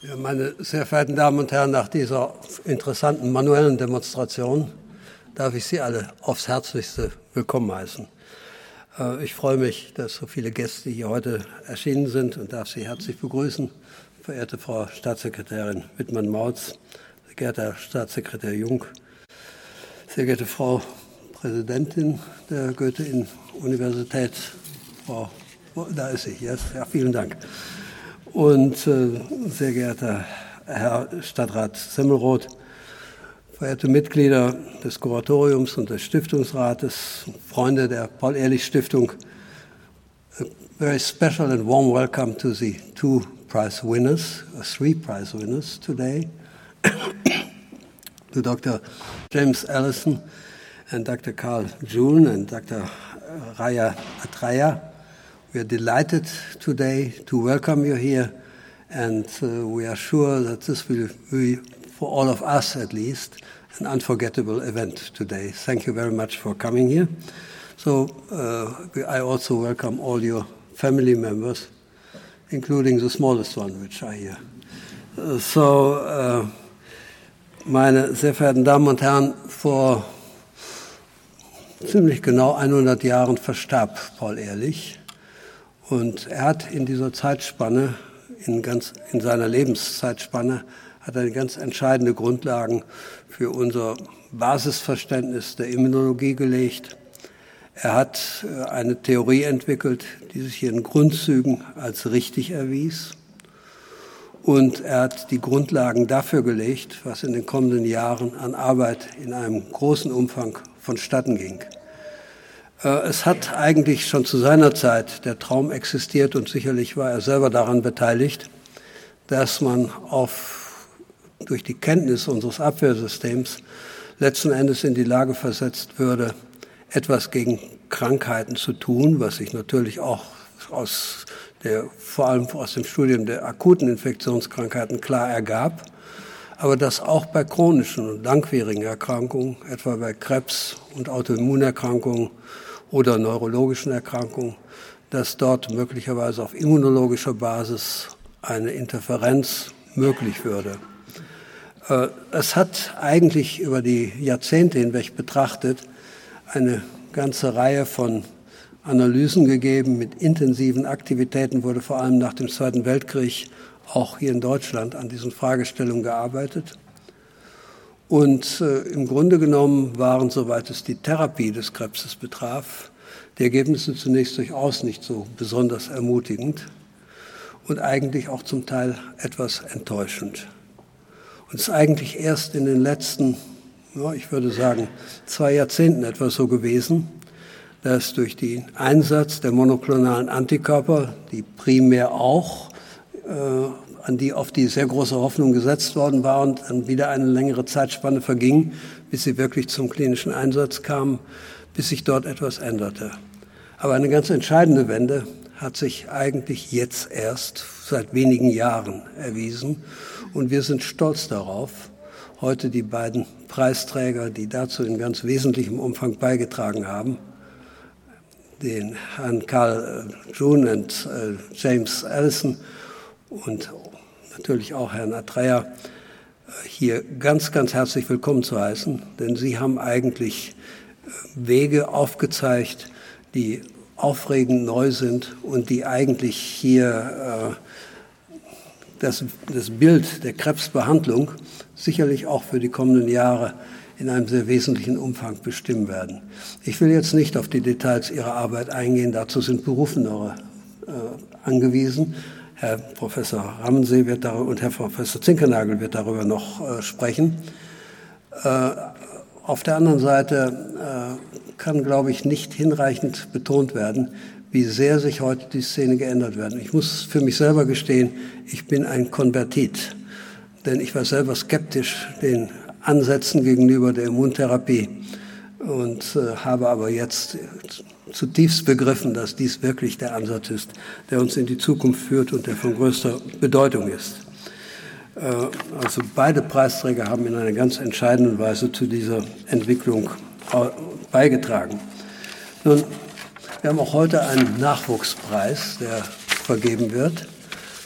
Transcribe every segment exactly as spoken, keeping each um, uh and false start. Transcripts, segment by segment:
Ja, meine sehr verehrten Damen und Herren, nach dieser interessanten manuellen Demonstration darf ich Sie alle aufs Herzlichste willkommen heißen. Ich freue mich, dass so viele Gäste hier heute erschienen sind und darf Sie herzlich begrüßen. Verehrte Frau Staatssekretärin Wittmann-Mautz, sehr geehrter Herr Staatssekretär Jung, sehr geehrte Frau Präsidentin der Goethe-Universität, Frau, da ist sie, yes, ja, vielen Dank. Und äh, sehr geehrter Herr Stadtrat Semmelroth, verehrte Mitglieder des Kuratoriums und des Stiftungsrates, Freunde der Paul-Ehrlich-Stiftung, a very special and warm welcome to the two prize winners, or three prize winners today, to Doctor James Allison and Doctor Carl June and Doctor Raya Atraya. We are delighted today to welcome you here, and uh, we are sure that this will be, for all of us at least, an unforgettable event today. Thank you very much for coming here. So uh, I also welcome all your family members, including the smallest one, which are here. Uh, so, uh, meine sehr verehrten Damen und Herren, vor ziemlich genau hundert Jahren verstarb Paul Ehrlich. Und er hat in dieser Zeitspanne, in, ganz, in seiner Lebenszeitspanne, hat er ganz entscheidende Grundlagen für unser Basisverständnis der Immunologie gelegt. Er hat eine Theorie entwickelt, die sich hier in Grundzügen als richtig erwies. Und er hat die Grundlagen dafür gelegt, was in den kommenden Jahren an Arbeit in einem großen Umfang vonstatten ging. Es hat eigentlich schon zu seiner Zeit der Traum existiert und sicherlich war er selber daran beteiligt, dass man auf, durch die Kenntnis unseres Abwehrsystems letzten Endes in die Lage versetzt würde, etwas gegen Krankheiten zu tun, was sich natürlich auch aus der, vor allem aus dem Studium der akuten Infektionskrankheiten klar ergab, aber dass auch bei chronischen und langwierigen Erkrankungen, etwa bei Krebs und Autoimmunerkrankungen oder neurologischen Erkrankungen, dass dort möglicherweise auf immunologischer Basis eine Interferenz möglich würde. Es hat eigentlich über die Jahrzehnte hinweg betrachtet eine ganze Reihe von Analysen gegeben. Mit intensiven Aktivitäten wurde vor allem nach dem Zweiten Weltkrieg auch hier in Deutschland an diesen Fragestellungen gearbeitet. Und äh, im Grunde genommen waren, soweit es die Therapie des Krebses betraf, die Ergebnisse zunächst durchaus nicht so besonders ermutigend und eigentlich auch zum Teil etwas enttäuschend. Und es ist eigentlich erst in den letzten, ja, ich würde sagen, zwei Jahrzehnten etwa so gewesen, dass durch den Einsatz der monoklonalen Antikörper, die primär auch äh, an die auf die sehr große Hoffnung gesetzt worden war und dann wieder eine längere Zeitspanne verging, bis sie wirklich zum klinischen Einsatz kamen, bis sich dort etwas änderte. Aber eine ganz entscheidende Wende hat sich eigentlich jetzt erst seit wenigen Jahren erwiesen. Und wir sind stolz darauf, heute die beiden Preisträger, die dazu in ganz wesentlichem Umfang beigetragen haben, den Herrn Carl June und James Allison und natürlich auch Herrn Atraya, hier ganz, ganz herzlich willkommen zu heißen, denn Sie haben eigentlich Wege aufgezeigt, die aufregend neu sind und die eigentlich hier äh, das, das Bild der Krebsbehandlung sicherlich auch für die kommenden Jahre in einem sehr wesentlichen Umfang bestimmen werden. Ich will jetzt nicht auf die Details Ihrer Arbeit eingehen, dazu sind Berufenere äh, angewiesen. Herr Professor Rammensee wird darüber, und Herr Professor Zinkernagel wird darüber noch äh, sprechen. Äh, auf der anderen Seite äh, kann, glaube ich, nicht hinreichend betont werden, wie sehr sich heute die Szene geändert wird. Ich muss für mich selber gestehen, ich bin ein Konvertit, denn ich war selber skeptisch den Ansätzen gegenüber der Immuntherapie und äh, habe aber jetzt zutiefst begriffen, dass dies wirklich der Ansatz ist, der uns in die Zukunft führt und der von größter Bedeutung ist. Äh, also beide Preisträger haben in einer ganz entscheidenden Weise zu dieser Entwicklung beigetragen. Nun, wir haben auch heute einen Nachwuchspreis, der vergeben wird.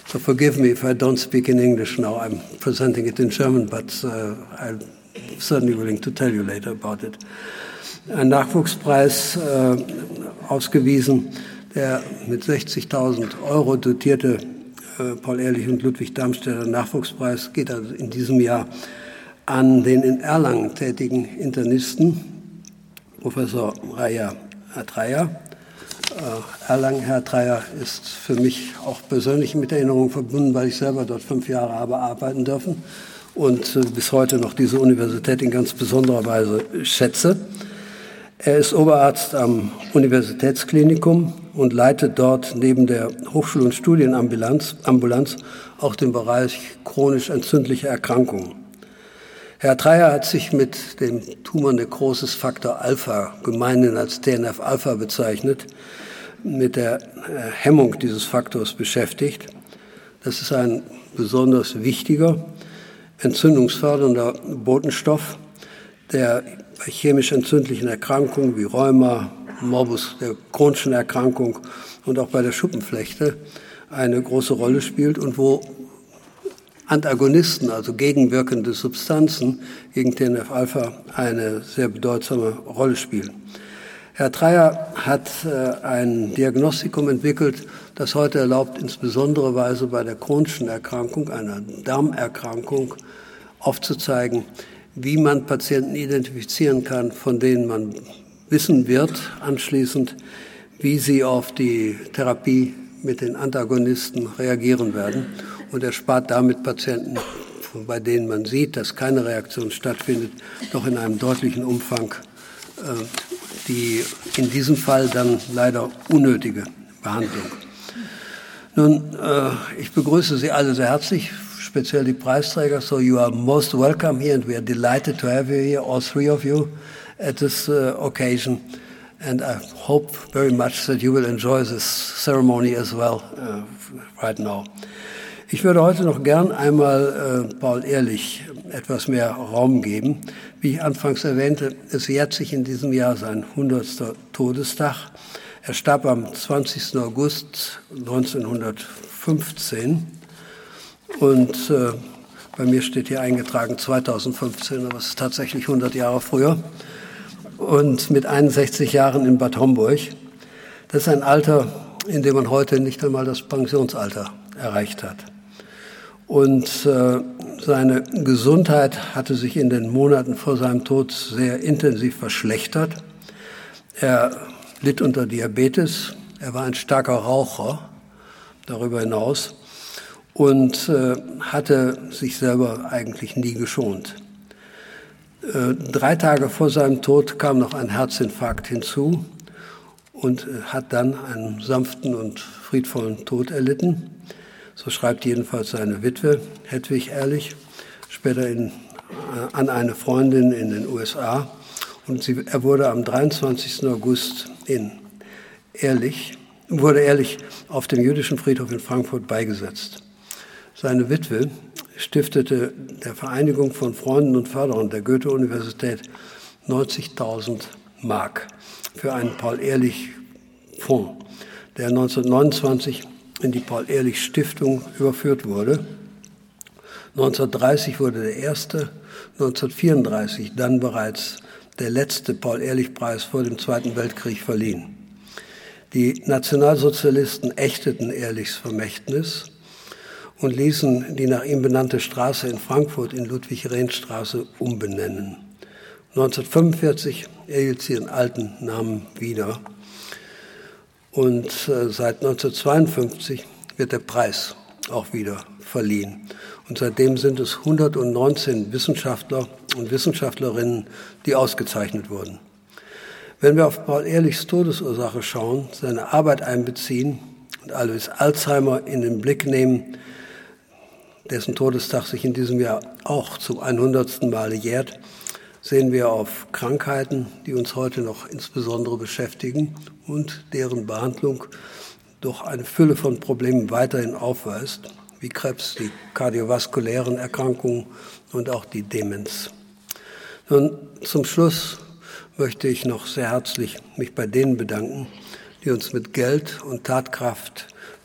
So forgive me if I don't speak in English now. I'm presenting it in German, but uh, I'm certainly willing to tell you later about it. Ein Nachwuchspreis äh, ausgewiesen, der mit sechzigtausend Euro dotierte äh, Paul-Ehrlich und Ludwig Darmstädter Nachwuchspreis geht also in diesem Jahr an den in Erlangen tätigen Internisten, Professor Raya Atreya. Äh, Erlangen, Herr Atreya, ist für mich auch persönlich mit Erinnerungen verbunden, weil ich selber dort fünf Jahre habe arbeiten dürfen und äh, bis heute noch diese Universität in ganz besonderer Weise schätze. Er ist Oberarzt am Universitätsklinikum und leitet dort neben der Hochschul- und Studienambulanz Ambulanz auch den Bereich chronisch entzündliche Erkrankungen. Herr Atreya hat sich mit dem Tumor Necrosis Faktor Alpha, gemeinhin als T N F-Alpha bezeichnet, mit der Hemmung dieses Faktors beschäftigt. Das ist ein besonders wichtiger, entzündungsfördernder Botenstoff, der bei chemisch entzündlichen Erkrankungen wie Rheuma, Morbus, der chronischen Erkrankung und auch bei der Schuppenflechte eine große Rolle spielt und wo Antagonisten, also gegenwirkende Substanzen gegen T N F-Alpha, eine sehr bedeutsame Rolle spielen. Herr Atreya hat äh, ein Diagnostikum entwickelt, das heute erlaubt, insbesondere Weise bei der chronischen Erkrankung, einer Darmerkrankung, aufzuzeigen, wie man Patienten identifizieren kann, von denen man wissen wird anschließend, wie sie auf die Therapie mit den Antagonisten reagieren werden. Und er spart damit Patienten, bei denen man sieht, dass keine Reaktion stattfindet, doch in einem deutlichen Umfang äh, die in diesem Fall dann leider unnötige Behandlung. Nun, äh, ich begrüße Sie alle sehr herzlich, speziell die Preisträger. So you are most welcome here and we are delighted to have you here, all three of you, at this uh, occasion. And I hope very much that you will enjoy this ceremony as well uh, right now. Ich würde heute noch gern einmal äh, Paul-Ehrlich etwas mehr Raum geben. Wie ich anfangs erwähnte, es jährt sich in diesem Jahr sein hundertster Todestag. Er starb am zwanzigsten August neunzehnhundertfünfzehn und äh, bei mir steht hier eingetragen zweitausendfünfzehn, aber es ist tatsächlich hundert Jahre früher und mit einundsechzig Jahren in Bad Homburg. Das ist ein Alter, in dem man heute nicht einmal das Pensionsalter erreicht hat. Und äh, seine Gesundheit hatte sich in den Monaten vor seinem Tod sehr intensiv verschlechtert. Er litt unter Diabetes, er war ein starker Raucher darüber hinaus und äh, hatte sich selber eigentlich nie geschont. Äh, drei Tage vor seinem Tod kam noch ein Herzinfarkt hinzu und äh, hat dann einen sanften und friedvollen Tod erlitten. So schreibt jedenfalls seine Witwe, Hedwig Ehrlich, später in, äh, an eine Freundin in den U S A. Und sie, er wurde am dreiundzwanzigsten August in Ehrlich, wurde Ehrlich auf dem jüdischen Friedhof in Frankfurt beigesetzt. Seine Witwe stiftete der Vereinigung von Freunden und Förderern der Goethe-Universität neunzigtausend Mark für einen Paul-Ehrlich-Fonds, der neunzehnhundertneunundzwanzig in die Paul-Ehrlich-Stiftung überführt wurde. neunzehnhundertdreißig wurde der erste, neunzehnhundertvierunddreißig dann bereits der letzte Paul-Ehrlich-Preis vor dem Zweiten Weltkrieg verliehen. Die Nationalsozialisten ächteten Ehrlichs Vermächtnis und ließen die nach ihm benannte Straße in Frankfurt in Ludwig-Rehn-Straße umbenennen. neunzehnhundertfünfundvierzig erhielt sie ihren alten Namen wieder. Und äh, seit neunzehnhundertzweiundfünfzig wird der Preis auch wieder verliehen. Und seitdem sind es hundertneunzehn Wissenschaftler und Wissenschaftlerinnen, die ausgezeichnet wurden. Wenn wir auf Paul-Ehrlichs Todesursache schauen, seine Arbeit einbeziehen und Alois Alzheimer in den Blick nehmen, dessen Todestag sich in diesem Jahr auch zum hundertsten Male jährt, sehen wir auf Krankheiten, die uns heute noch insbesondere beschäftigen und deren Behandlung doch eine Fülle von Problemen weiterhin aufweist, wie Krebs, die kardiovaskulären Erkrankungen und auch die Demenz. Nun, zum Schluss möchte ich noch sehr herzlich mich bei denen bedanken, die uns mit Geld und Tatkraft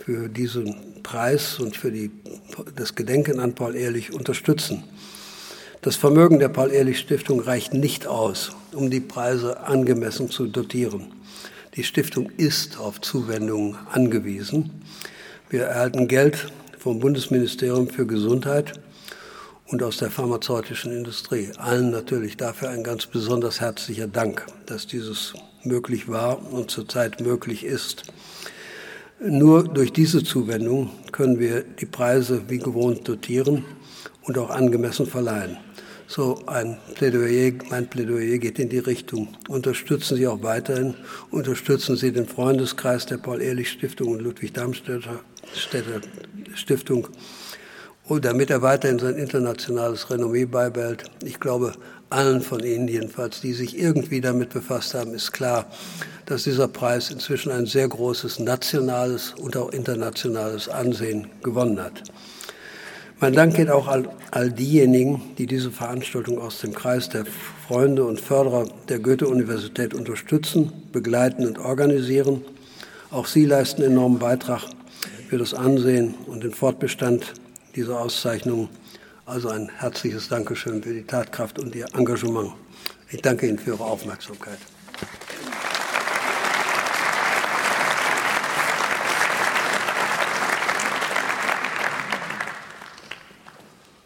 für diesen Preis und für die, das Gedenken an Paul Ehrlich unterstützen. Das Vermögen der Paul-Ehrlich-Stiftung reicht nicht aus, um die Preise angemessen zu dotieren. Die Stiftung ist auf Zuwendungen angewiesen. Wir erhalten Geld vom Bundesministerium für Gesundheit und aus der pharmazeutischen Industrie. Allen natürlich dafür ein ganz besonders herzlicher Dank, dass dieses möglich war und zurzeit möglich ist. Nur durch diese Zuwendung können wir die Preise wie gewohnt dotieren und auch angemessen verleihen. So ein Plädoyer, mein Plädoyer geht in die Richtung. Unterstützen Sie auch weiterhin, unterstützen Sie den Freundeskreis der Paul-Ehrlich-Stiftung und Ludwig-Darmstädter Stiftung, und damit er weiterhin sein internationales Renommee beibehält. Ich glaube, allen von Ihnen jedenfalls, die sich irgendwie damit befasst haben, ist klar, dass dieser Preis inzwischen ein sehr großes nationales und auch internationales Ansehen gewonnen hat. Mein Dank geht auch all, all diejenigen, die diese Veranstaltung aus dem Kreis der Freunde und Förderer der Goethe-Universität unterstützen, begleiten und organisieren. Auch sie leisten enormen Beitrag für das Ansehen und den Fortbestand dieser Auszeichnung. Also ein herzliches Dankeschön für die Tatkraft und Ihr Engagement. Ich danke Ihnen für Ihre Aufmerksamkeit.